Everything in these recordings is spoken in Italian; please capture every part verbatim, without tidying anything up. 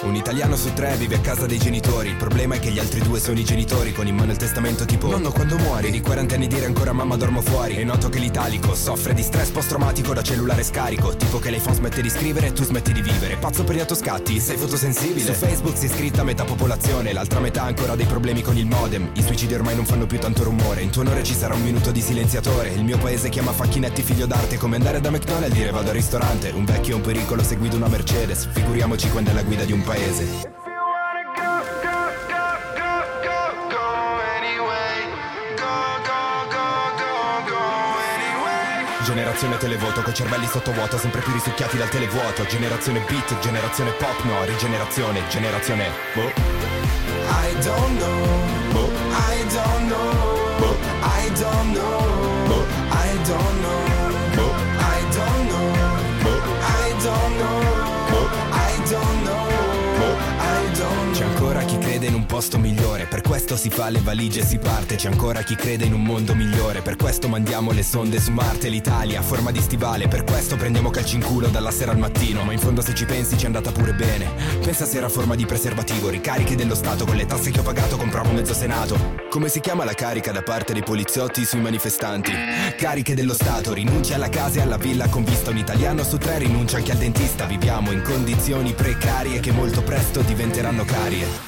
Un italiano su tre vive a casa dei genitori. Il problema è che gli altri due sono i genitori, con in mano il testamento tipo: nonno, quando muori? Di quaranta anni dire ancora mamma dormo fuori. E noto che l'italico soffre di stress post-traumatico da cellulare scarico. Tipo che l'iPhone smette di scrivere e tu smetti di vivere. Pazzo per gli autoscatti, sei fotosensibile. Su Facebook si è iscritta metà popolazione, l'altra metà ha ancora dei problemi con il modem. I suicidi ormai non fanno più tanto rumore. In tuo onore ci sarà un minuto di silenziatore. Il mio paese chiama facchinetti figlio d'arte, come andare da McDonald's e dire vado al ristorante. Un vecchio è un pericolo se guida una Mercedes, figuriamoci quando è la guida di un paese. Generazione televoto, coi cervelli sottovuoto, sempre più risucchiati dal televuoto. Generazione beat, generazione pop, no, rigenerazione, generazione boh. I don't know, boh. I don't know, boh. I don't know, boh. I don't know, boh. I don't know, boh. I don't know, boh. I don't know, boh. I don't know. C'è ancora chi crede in un posto migliore, per questo si fa le valigie e si parte. C'è ancora chi crede in un mondo migliore, per questo mandiamo le sonde su Marte. L'Italia a forma di stivale, per questo prendiamo calci in culo dalla sera al mattino. Ma in fondo se ci pensi ci è andata pure bene. Pensa se era a forma di preservativo, ricariche dello Stato, con le tasse che ho pagato compravo mezzo Senato. Come si chiama la carica da parte dei poliziotti sui manifestanti? Cariche dello Stato, rinuncia alla casa e alla villa con vista. Un italiano su tre rinuncia anche al dentista. Viviamo in condizioni precarie che molto presto diventeranno carie.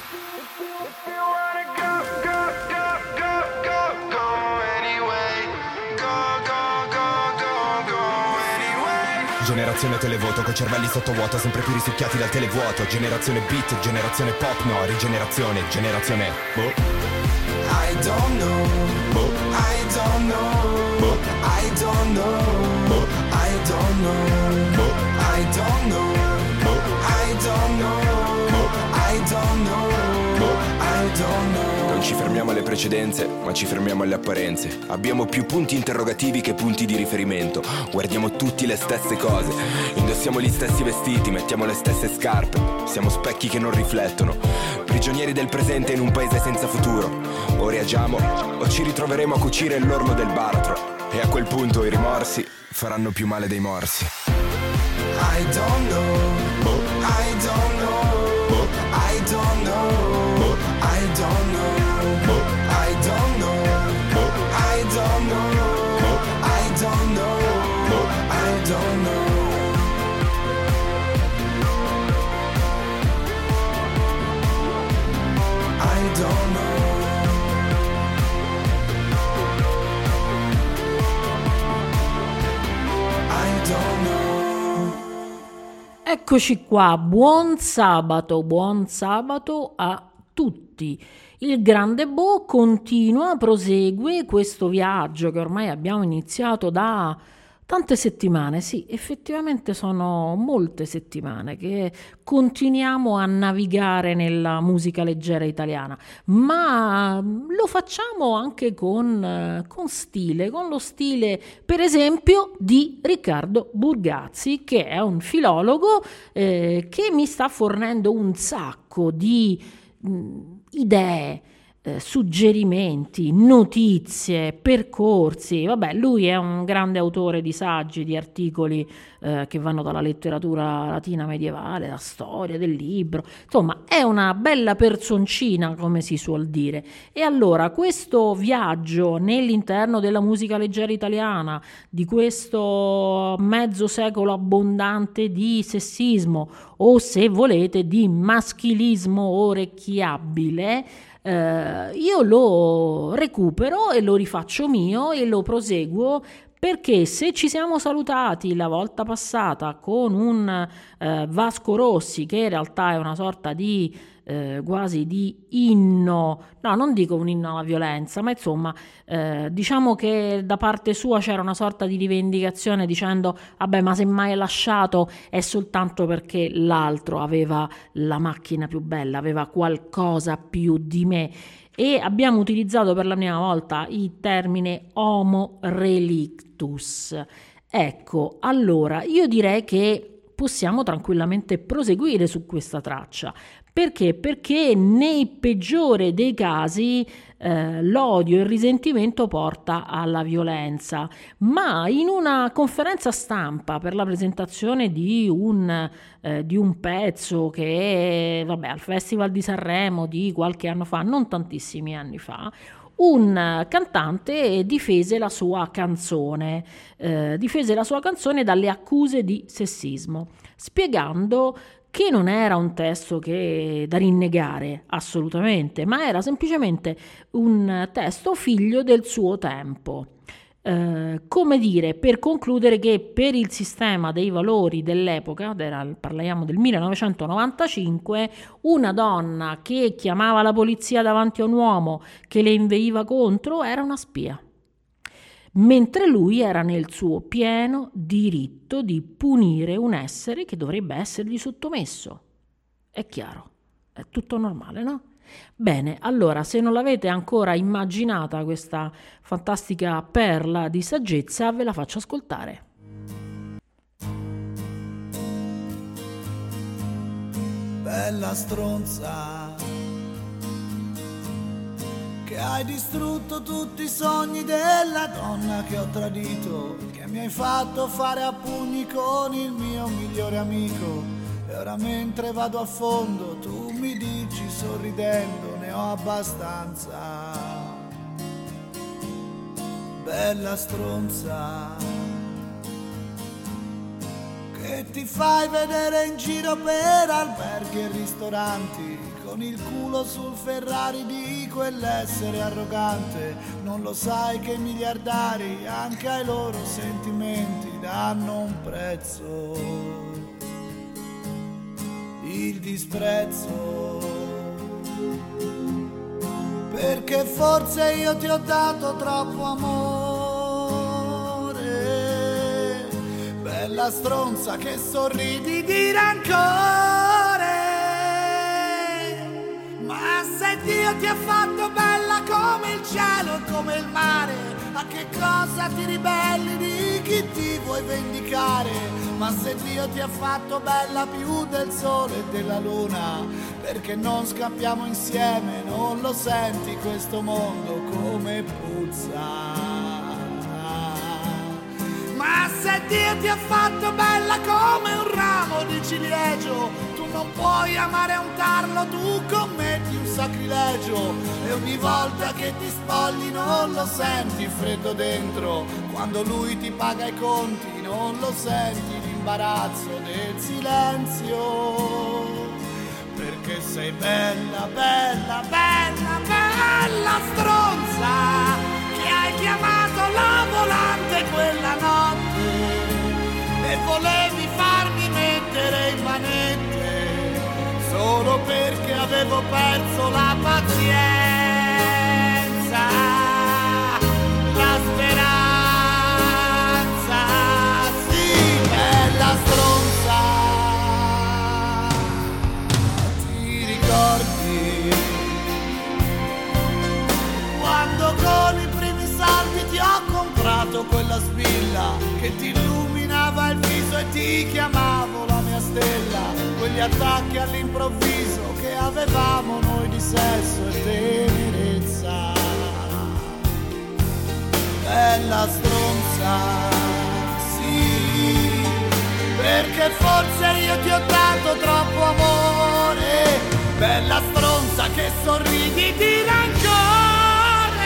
Generazione televoto, coi cervelli sottovuoto, sempre più risucchiati dal televuoto. Generazione beat, generazione pop, no, rigenerazione, generazione boh. I don't know, boh. I don't know, boh. I don't know, boh. I don't know, boh. I don't know, boh. I don't know, boh. I don't know, boh. I don't know. Non ci fermiamo alle precedenze, ma ci fermiamo alle apparenze. Abbiamo più punti interrogativi che punti di riferimento. Guardiamo tutti le stesse cose, indossiamo gli stessi vestiti, mettiamo le stesse scarpe. Siamo specchi che non riflettono, prigionieri del presente in un paese senza futuro. O reagiamo o ci ritroveremo a cucire l'orlo del baratro. E a quel punto i rimorsi faranno più male dei morsi. I don't know, boh. I don't know, boh. I don't know, boh. I don't know, boh. I don't know, boh. I don't know, boh. I don't know, boh. I don't know. I don't know. I don't know. Eccoci qua, buon sabato, buon sabato a tutti. Il Grande Bo continua, prosegue questo viaggio che ormai abbiamo iniziato da tante settimane. Sì, effettivamente sono molte settimane che continuiamo a navigare nella musica leggera italiana, ma lo facciamo anche con, con stile, con lo stile per esempio di Riccardo Burgazzi, che è un filologo eh, che mi sta fornendo un sacco di mh, idee, Eh, suggerimenti, notizie, percorsi. Vabbè, lui è un grande autore di saggi, di articoli eh, che vanno dalla letteratura latina medievale, la storia del libro, insomma è una bella personcina, come si suol dire. E allora questo viaggio nell'interno della musica leggera italiana, di questo mezzo secolo abbondante di sessismo, o se volete di maschilismo orecchiabile, Uh, io lo recupero e lo rifaccio mio e lo proseguo, perché se ci siamo salutati la volta passata con un uh, Vasco Rossi, che in realtà è una sorta di uh, quasi di inno, no, non dico un inno alla violenza, ma insomma uh, diciamo che da parte sua c'era una sorta di rivendicazione dicendo vabbè, ma se mai è lasciato è soltanto perché l'altro aveva la macchina più bella, aveva qualcosa più di me. E abbiamo utilizzato per la prima volta il termine homo relictus. Ecco, allora io direi che possiamo tranquillamente proseguire su questa traccia. Perché? Perché nei peggiori dei casi eh, l'odio e il risentimento porta alla violenza, ma in una conferenza stampa per la presentazione di un, eh, di un pezzo che è, vabbè, al Festival di Sanremo di qualche anno fa, non tantissimi anni fa, un cantante difese la sua canzone, eh, difese la sua canzone dalle accuse di sessismo, spiegando che non era un testo che da rinnegare assolutamente, ma era semplicemente un testo figlio del suo tempo. Eh, come dire, per concludere che per il sistema dei valori dell'epoca, era, parliamo del millenovecentonovantacinque, una donna che chiamava la polizia davanti a un uomo che le inveiva contro era una spia, mentre lui era nel suo pieno diritto di punire un essere che dovrebbe essergli sottomesso. È chiaro, è tutto normale, no? Bene, allora, se non l'avete ancora immaginata questa fantastica perla di saggezza, ve la faccio ascoltare. Bella stronza, che hai distrutto tutti i sogni della donna che ho tradito, che mi hai fatto fare a pugni con il mio migliore amico. E ora mentre vado a fondo tu mi dici sorridendo ne ho abbastanza. Bella stronza, che ti fai vedere in giro per alberghi e ristoranti con il culo sul Ferrari di quell'essere arrogante. Non lo sai che i miliardari anche ai loro sentimenti danno un prezzo, il disprezzo, perché forse io ti ho dato troppo amore. Bella stronza che sorridi di rancore, ma se Dio ti ha fatto bella come il cielo e come il mare, a che cosa ti ribelli di chi ti vuoi vendicare? Ma se Dio ti ha fatto bella più del sole e della luna, perché non scappiamo insieme, non lo senti questo mondo come puzza? Ma se Dio ti ha fatto bella come un ramo di ciliegio, tu non puoi amare un tarlo, tu commetti un sacrilegio. E ogni volta che ti spogli non lo senti il freddo dentro, quando lui ti paga i conti non lo senti l'imbarazzo del silenzio, perché sei bella, bella, bella, bella stronza, che hai chiamato la volante quella notte e volevi farmi mettere in manette solo perché avevo perso la pazienza, la speranza. Sì, bella stronza, ti ricordi quando con i primi saldi ti ho comprato quella spilla che ti illuminava il viso e ti chiamavo la mia stella? Quegli attacchi all'improvviso che avevamo noi di sesso e tenerezza. Bella stronza, sì, perché forse io ti ho dato troppo amore. Bella stronza che sorridi di rancore,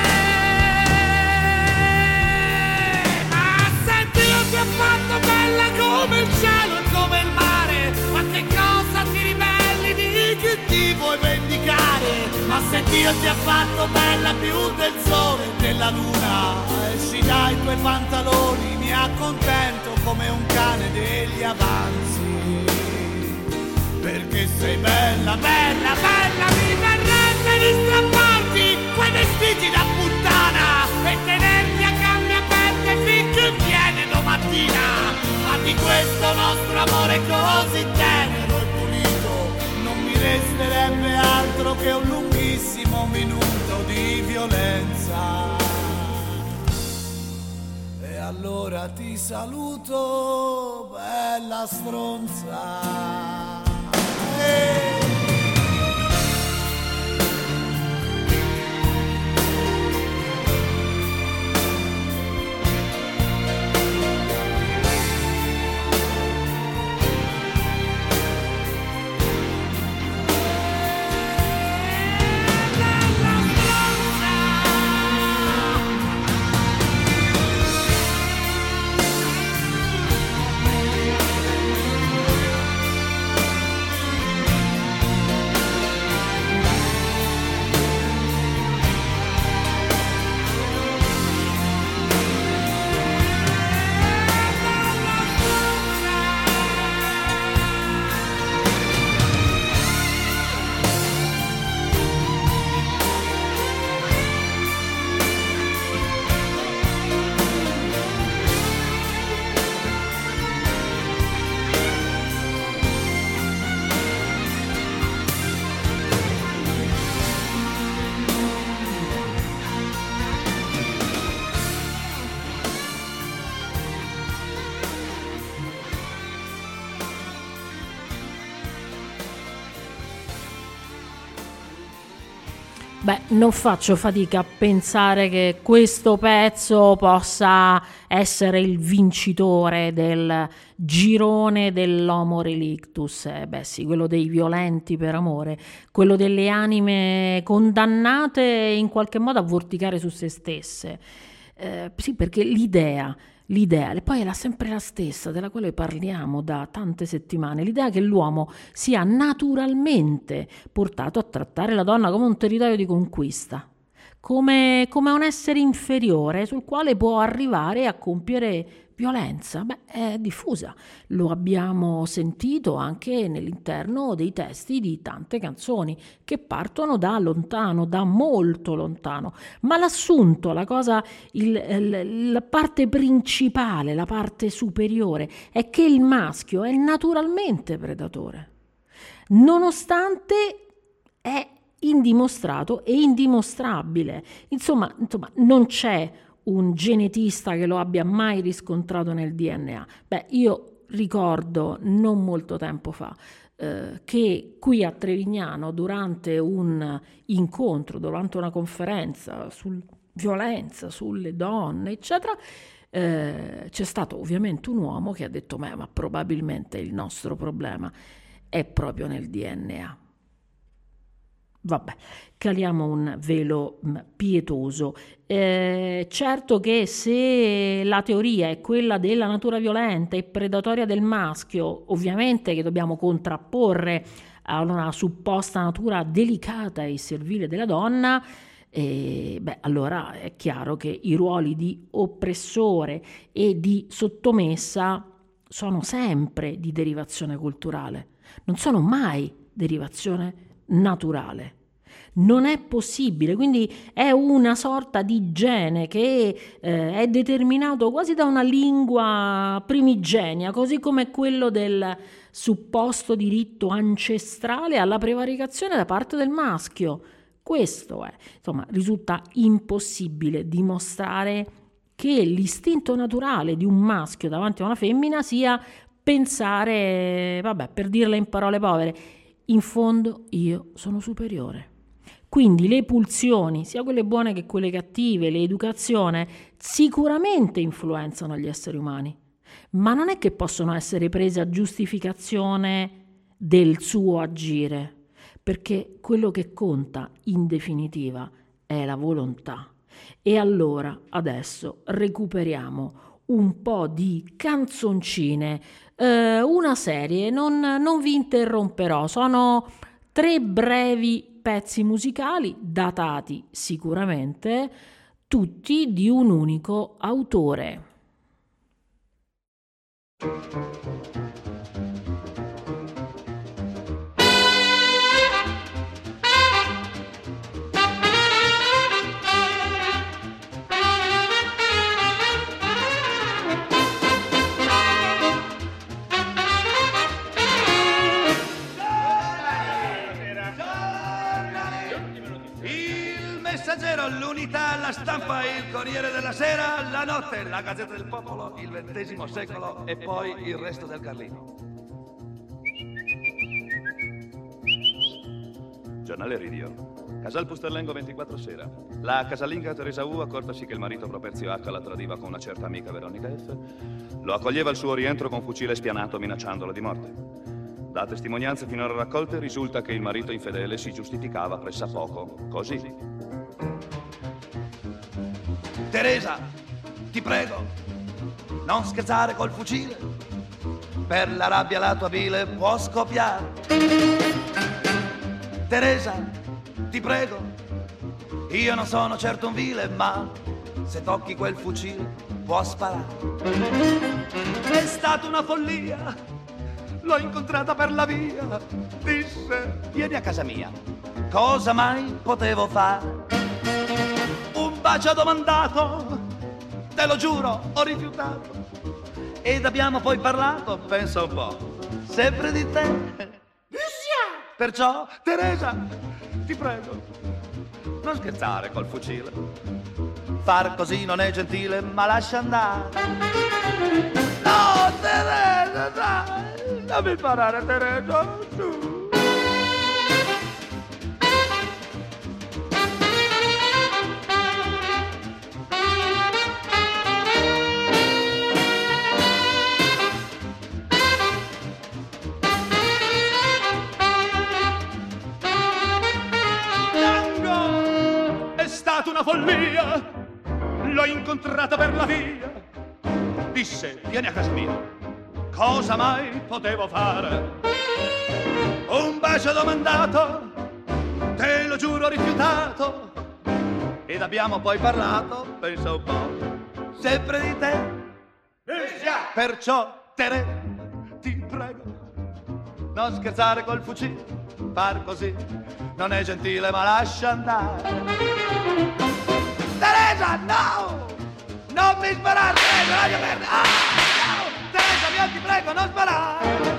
ma se Dio ti ha fatto bella come il cielo e come il mare, ma che cosa ti ribelli di chi ti vuoi vendicare? Ma se Dio ti ha fatto bella più del sole e della luna, esci dai tuoi pantaloni, mi accontento come un cane degli avanzi, perché sei bella, bella, bella. Mi verrebbe di strapparti quei vestiti da puttana e tenerti a gambe aperte finché viene domattina. Ma di questo nostro amore così tenero e pulito non mi resterebbe altro che un lunghissimo minuto di violenza. E allora ti saluto, bella bella stronza. Ehi. Beh, non faccio fatica a pensare che questo pezzo possa essere il vincitore del girone dell'Homo Relictus. Eh, beh sì, quello dei violenti per amore, quello delle anime condannate in qualche modo a vorticare su se stesse. Eh, sì, perché l'idea... L'idea, e poi è la, sempre la stessa, della quale parliamo da tante settimane, l'idea che l'uomo sia naturalmente portato a trattare la donna come un territorio di conquista, come, come un essere inferiore sul quale può arrivare a compiere violenza. Beh, è diffusa, lo abbiamo sentito anche nell'interno dei testi di tante canzoni che partono da lontano, da molto lontano, ma l'assunto, la cosa, il, il, la parte principale, la parte superiore è che il maschio è naturalmente predatore, nonostante è indimostrato e indimostrabile. Insomma, insomma non c'è un genetista che lo abbia mai riscontrato nel D N A. Beh, io ricordo non molto tempo fa eh, che qui a Trevignano, durante un incontro, durante una conferenza sulla violenza sulle donne, eccetera, eh, c'è stato ovviamente un uomo che ha detto ma, ma probabilmente il nostro problema è proprio nel D N A. Vabbè, caliamo un velo pietoso. Eh, certo che se la teoria è quella della natura violenta e predatoria del maschio, ovviamente che dobbiamo contrapporre a una supposta natura delicata e servile della donna, eh, beh, allora è chiaro che i ruoli di oppressore e di sottomessa sono sempre di derivazione culturale, non sono mai derivazione naturale. Non è possibile, quindi è una sorta di gene che eh, è determinato quasi da una lingua primigenia, così come quello del supposto diritto ancestrale alla prevaricazione da parte del maschio. Questo è, insomma, risulta impossibile dimostrare che l'istinto naturale di un maschio davanti a una femmina sia pensare, vabbè, per dirla in parole povere, in fondo io sono superiore. Quindi le pulsioni, sia quelle buone che quelle cattive, l'educazione, sicuramente influenzano gli esseri umani, ma non è che possono essere prese a giustificazione del suo agire, perché quello che conta in definitiva è la volontà. E allora adesso recuperiamo un po' di canzoncine, eh, una serie, non, non vi interromperò, sono tre brevi pezzi musicali datati sicuramente, tutti di un unico autore. Messaggero, l'Unità, la Stampa, il Corriere della Sera, la Notte, la Gazzetta del Popolo, il ventesimo secolo e poi il resto del Carlino. Giornale Radio. Casal Pusterlengo ventiquattro sera. La casalinga Teresa U, accortasi che il marito Properzio H la tradiva con una certa amica Veronica F, lo accoglieva al suo rientro con fucile spianato minacciandola di morte. Da testimonianze finora raccolte risulta che il marito infedele si giustificava pressappoco così. Teresa, ti prego, non scherzare col fucile. Per la rabbia la tua bile può scoppiare. Teresa, ti prego, io non sono certo un vile, ma se tocchi quel fucile può sparare. È stata una follia, l'ho incontrata per la via, disse vieni a casa mia, cosa mai potevo fare? Un bacio ha domandato, te lo giuro ho rifiutato, ed abbiamo poi parlato, pensa un po', sempre di te. Perciò Teresa, ti prego, non scherzare col fucile. Far così non è gentile, ma lascia andare. No, Teresa, dai, non mi parare, Teresa, su. Una follia, l'ho incontrata per la via, disse vieni a casa mia, cosa mai potevo fare? Un bacio domandato, te lo giuro rifiutato, ed abbiamo poi parlato, pensa un po', sempre di te. Perciò Teresa, ti prego, non scherzare col fucile, far così non è gentile, ma lascia andare. Teresa, no! Non mi sparare, Teresa, lascia perdere! Ah, no! Teresa, io ti prego, non sparare!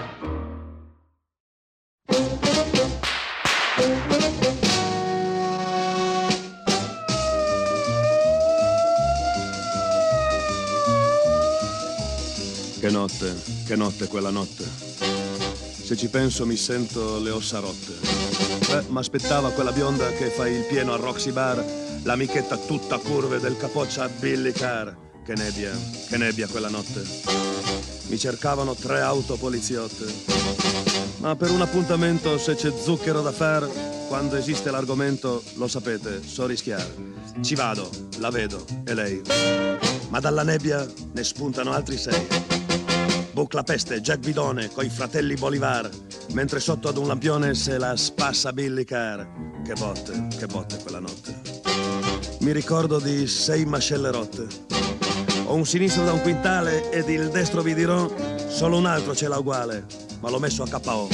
Che notte, che notte quella notte. Se ci penso mi sento le ossa rotte. Beh, m'aspettava quella bionda che fa il pieno al Roxy Bar, l'amichetta tutta curve del capoccia Billy Carr. Che nebbia, che nebbia quella notte. Mi cercavano tre auto poliziotte. Ma per un appuntamento, se c'è zucchero da far, quando esiste l'argomento, lo sapete, so rischiare. Ci vado, la vedo, e lei. Ma dalla nebbia ne spuntano altri sei. Bucla Peste, Jack Bidone, coi fratelli Bolivar, mentre sotto ad un lampione se la spassa Billy Carr. Che botte, che botte quella notte. Mi ricordo di sei mascelle rotte. Ho un sinistro da un quintale ed il destro vi dirò, solo un altro ce l'ha uguale, ma l'ho messo a K O.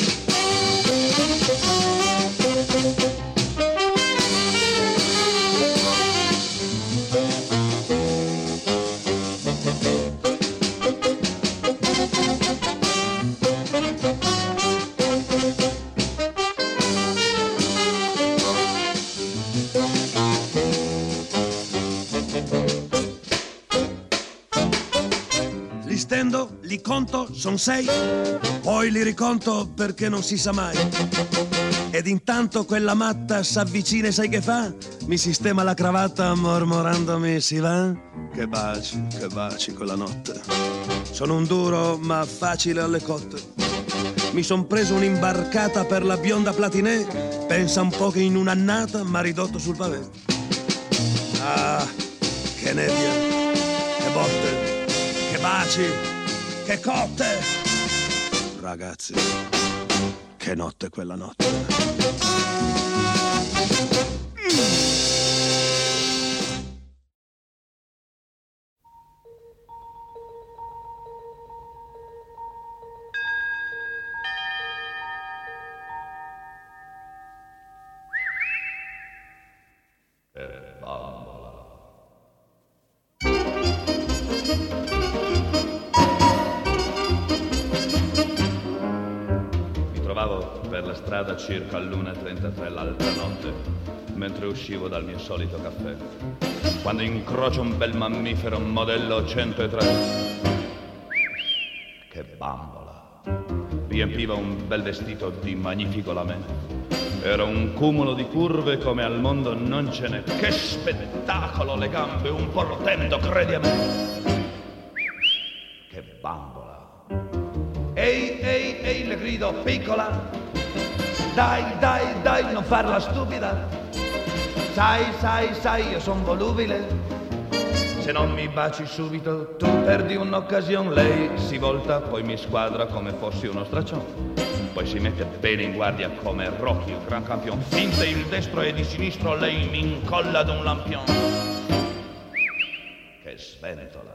Li conto, son sei, poi li riconto perché non si sa mai. Ed intanto quella matta s'avvicina e sai che fa? Mi sistema la cravatta mormorandomi si va. Che baci, che baci quella notte. Sono un duro ma facile alle cotte. Mi son preso un'imbarcata per la bionda Platinè. Pensa un po' che in un'annata m'ha ridotto sul pavé. Ah, che nebbia, che botte, che baci, che cotte! Ragazzi, che notte quella notte. Mm. la strada circa all'una e trentatré l'altra notte, mentre uscivo dal mio solito caffè, quando incrocio un bel mammifero modello centotré. Che bambola! Riempiva un bel vestito di magnifico lamento. Era un cumulo di curve come al mondo non ce n'è. Che spettacolo, le gambe un po' rotendo, credi a me. Che bambola. Ehi, ehi, ehi, le grido, piccola. Dai, dai, dai, non farla stupida. Sai, sai, sai, io son volubile. Se non mi baci subito, tu perdi un'occasione. Lei si volta, poi mi squadra come fossi uno straccione. Poi si mette bene in guardia come Rocky, il gran campione. Finte il destro e di sinistro, lei mi incolla ad un lampione. Che sventola.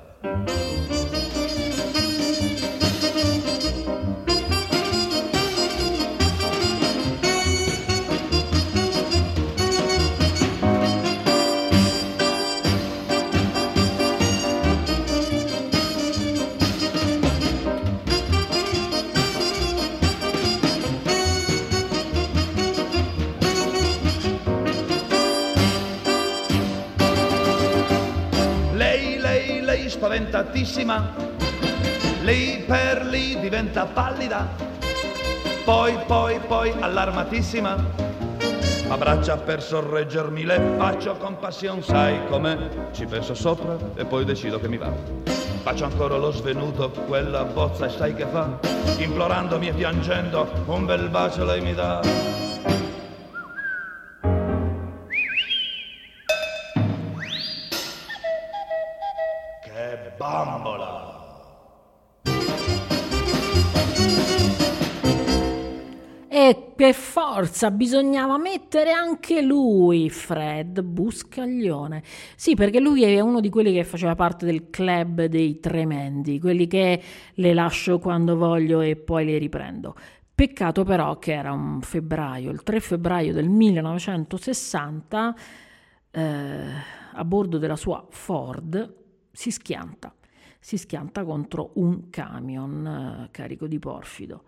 Spaventatissima, lì per lì diventa pallida, poi, poi, poi allarmatissima, m'abbraccia per sorreggermi, le faccio compassione, sai com'è, ci penso sopra e poi decido che mi va. Faccio ancora lo svenuto, quella bozza e sai che fa, implorandomi e piangendo, un bel bacio lei mi dà. Bambola. E per forza bisognava mettere anche lui, Fred Buscaglione. Sì, perché lui è uno di quelli che faceva parte del club dei tremendi, quelli che le lascio quando voglio e poi le riprendo. Peccato però che era un febbraio, il tre febbraio del millenovecentosessanta, eh, a bordo della sua Ford, si schianta, si schianta contro un camion eh, carico di porfido.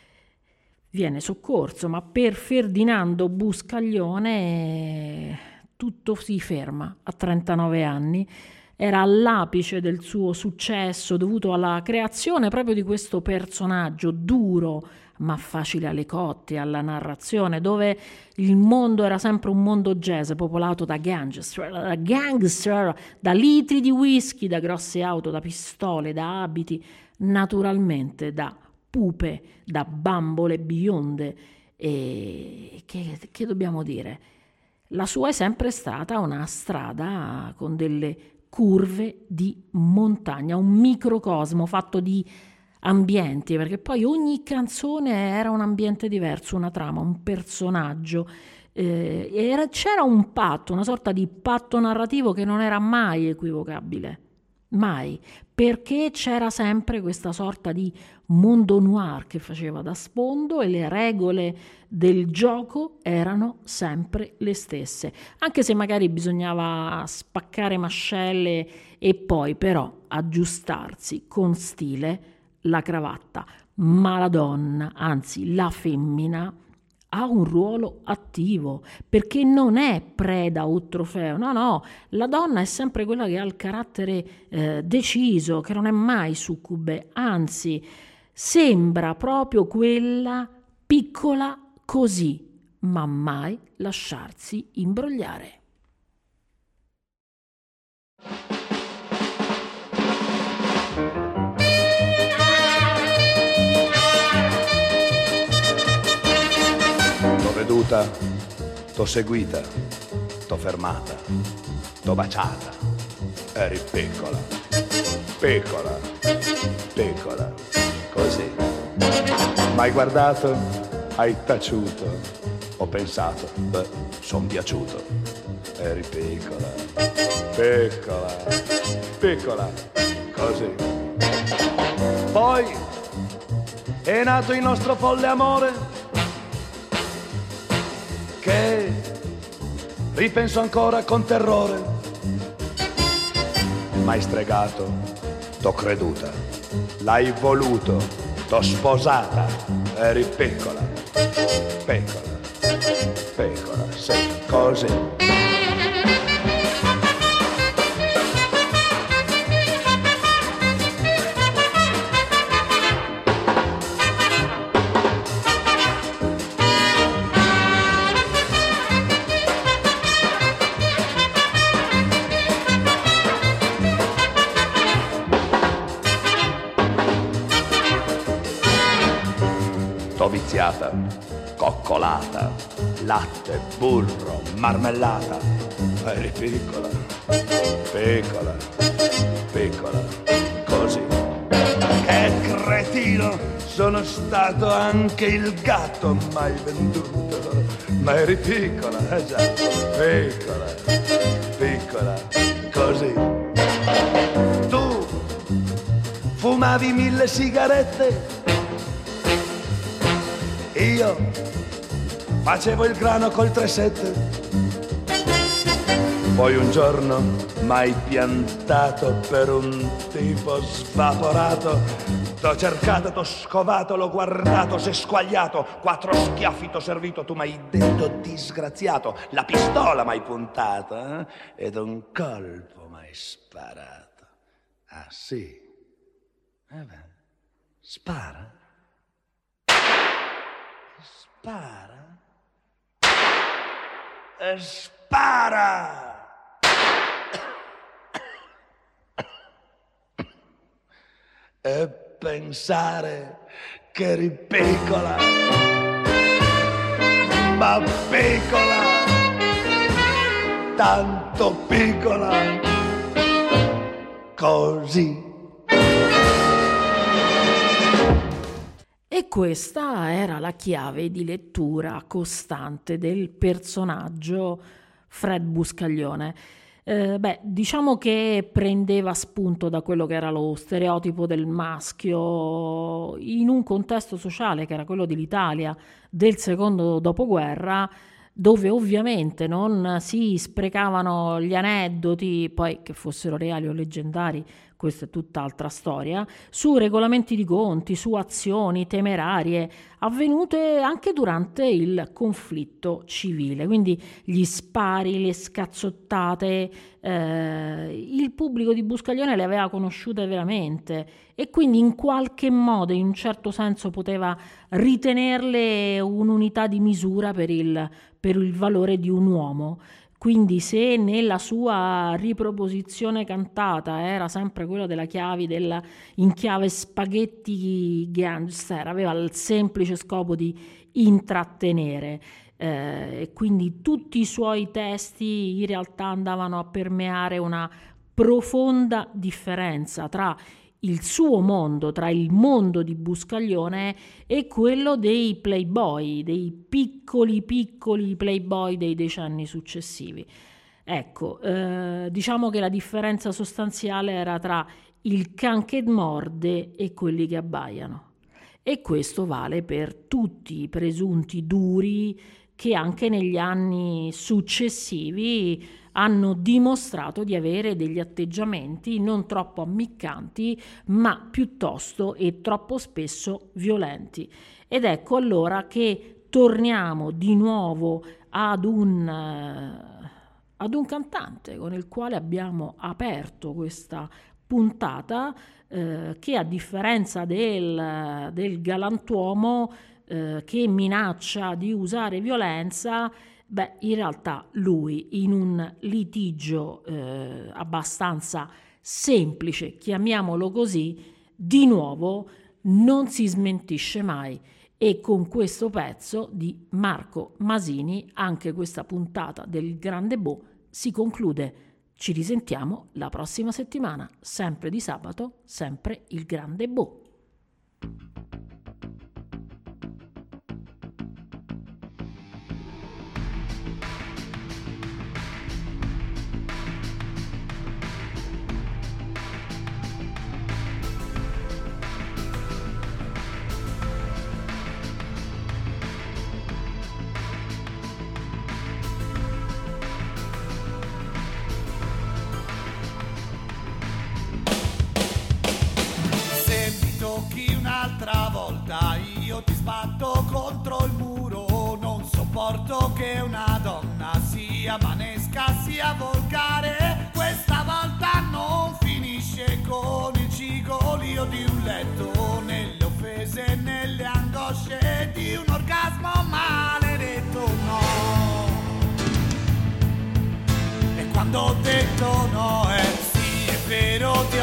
Viene soccorso, ma per Ferdinando Buscaglione eh, tutto si ferma a trentanove anni. Era all'apice del suo successo dovuto alla creazione proprio di questo personaggio duro ma facile alle cotte, alla narrazione, dove il mondo era sempre un mondo jazz popolato da gangster, da gangster, da litri di whisky, da grosse auto, da pistole, da abiti, naturalmente da pupe, da bambole bionde. E che, che dobbiamo dire? La sua è sempre stata una strada con delle curve di montagna, un microcosmo fatto di ambienti, perché poi ogni canzone era un ambiente diverso, una trama, un personaggio, eh, era, c'era un patto, una sorta di patto narrativo che non era mai equivocabile, mai, perché c'era sempre questa sorta di mondo noir che faceva da sfondo e le regole del gioco erano sempre le stesse, anche se magari bisognava spaccare mascelle e poi però aggiustarsi con stile la cravatta, ma la donna, anzi la femmina, ha un ruolo attivo, perché non è preda o trofeo, no, no, la donna è sempre quella che ha il carattere eh, deciso, che non è mai succube, anzi sembra proprio quella piccola così, ma mai lasciarsi imbrogliare. T'ho veduta, t'ho seguita, t'ho fermata, t'ho baciata. Eri piccola, piccola, piccola, così. M'hai guardato, hai taciuto, ho pensato, beh, son piaciuto. Eri piccola, piccola, piccola, così. Poi è nato il nostro folle amore, che ripenso ancora con terrore. M'hai stregato, t'ho creduta, l'hai voluto, t'ho sposata, eri piccola, Pecora, pecora, sei così. Viziata, coccolata, latte, burro, marmellata. Eri piccola, piccola, piccola, così. Che cretino, sono stato anche il gatto mai venduto. Ma eri piccola, eh già, piccola, piccola, così. Tu fumavi mille sigarette, io facevo il grano col tre sette. Poi un giorno m'hai piantato per un tipo svaporato. T'ho cercato, t'ho scovato, l'ho guardato, s'è squagliato. Quattro schiaffi t'ho servito, tu m'hai detto disgraziato. La pistola m'hai puntata, eh? Ed un colpo m'hai sparato. Ah sì? Eh beh, spara. Spara. E spara. E pensare che eri piccola, ma piccola, tanto piccola, così. E questa era la chiave di lettura costante del personaggio Fred Buscaglione. Eh, beh, diciamo che prendeva spunto da quello che era lo stereotipo del maschio in un contesto sociale che era quello dell'Italia del secondo dopoguerra, dove ovviamente non si sprecavano gli aneddoti, poi che fossero reali o leggendari, questa è tutt'altra storia, su regolamenti di conti, su azioni temerarie avvenute anche durante il conflitto civile. Quindi gli spari, le scazzottate, eh, il pubblico di Buscaglione le aveva conosciute veramente e quindi in qualche modo, in un certo senso, poteva ritenerle un'unità di misura per il, per il valore di un uomo. Quindi se nella sua riproposizione cantata era sempre quello della chiave della in chiave spaghetti gangster, aveva il semplice scopo di intrattenere, eh, e quindi tutti i suoi testi in realtà andavano a permeare una profonda differenza tra il suo mondo, tra il mondo di Buscaglione e quello dei playboy, dei piccoli piccoli playboy dei decenni successivi. Ecco, eh, diciamo che la differenza sostanziale era tra il can che morde e quelli che abbaiano. E questo vale per tutti i presunti duri che anche negli anni successivi hanno dimostrato di avere degli atteggiamenti non troppo ammiccanti, ma piuttosto e troppo spesso violenti. Ed ecco allora che torniamo di nuovo ad un, uh, ad un cantante con il quale abbiamo aperto questa puntata, uh, che a differenza del, del galantuomo uh, che minaccia di usare violenza, beh, in realtà lui in un litigio eh, abbastanza semplice, chiamiamolo così, di nuovo non si smentisce mai. E con questo pezzo di Marco Masini anche questa puntata del Grande Bo si conclude. Ci risentiamo la prossima settimana, sempre di sabato, sempre il Grande Bo. Un'altra volta sopporto che una donna sia manesca, sia volgare. Questa volta non finisce con il cigolio di un letto, nelle offese, nelle angosce di un orgasmo maledetto, no. E quando ho detto no, eh sì, è vero, ti